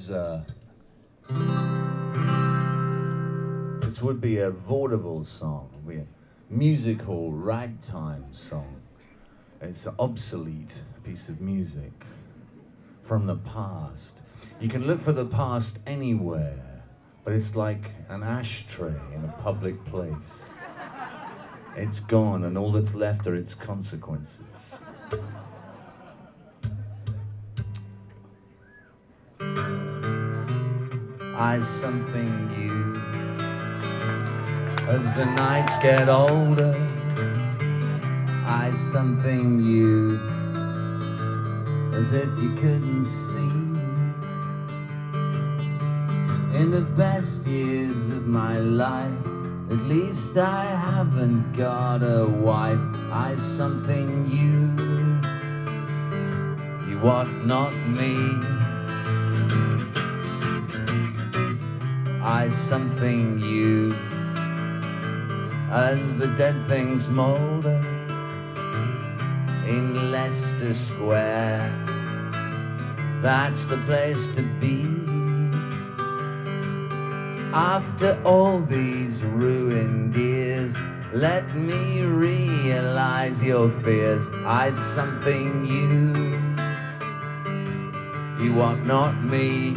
This would be a vaudeville song, a musical ragtime song. It's an obsolete piece of music from the past. You can look for the past anywhere, but it's like an ashtray in a public place. It's gone, and all that's left are its consequences. I something new as the nights get older. I something new as if you couldn't see. In the best years of my life, at least I haven't got a wife. I something you what not me. I something you as the dead things moulder in Leicester Square. That's the place to be. After all these ruined years, let me realize your fears. I something you want not me.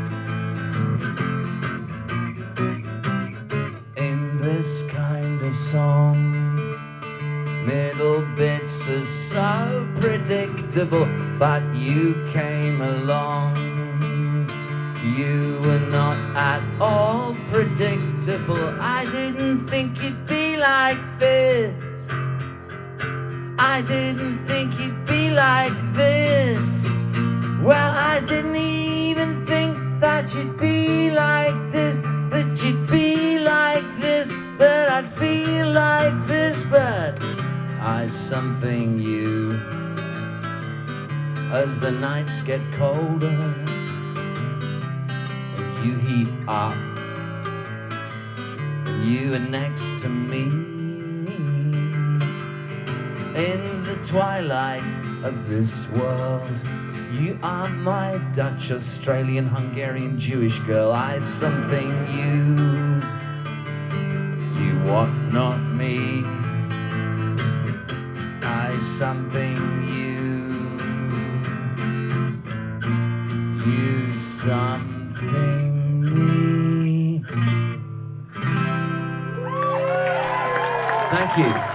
In this kind of song, middle bits are so predictable, but you came along. You were not at all predictable. I didn't think you'd be like this. I didn't think you'd be like this. Well, I didn't even think that you'd be like this, that you'd be like this, that I'd feel like this. But I something you as the nights get colder. You heat up, and you are next to me. In the twilight of this world, you are my Dutch, Australian, Hungarian, Jewish girl. I something you want not me. I something you something. Thank you.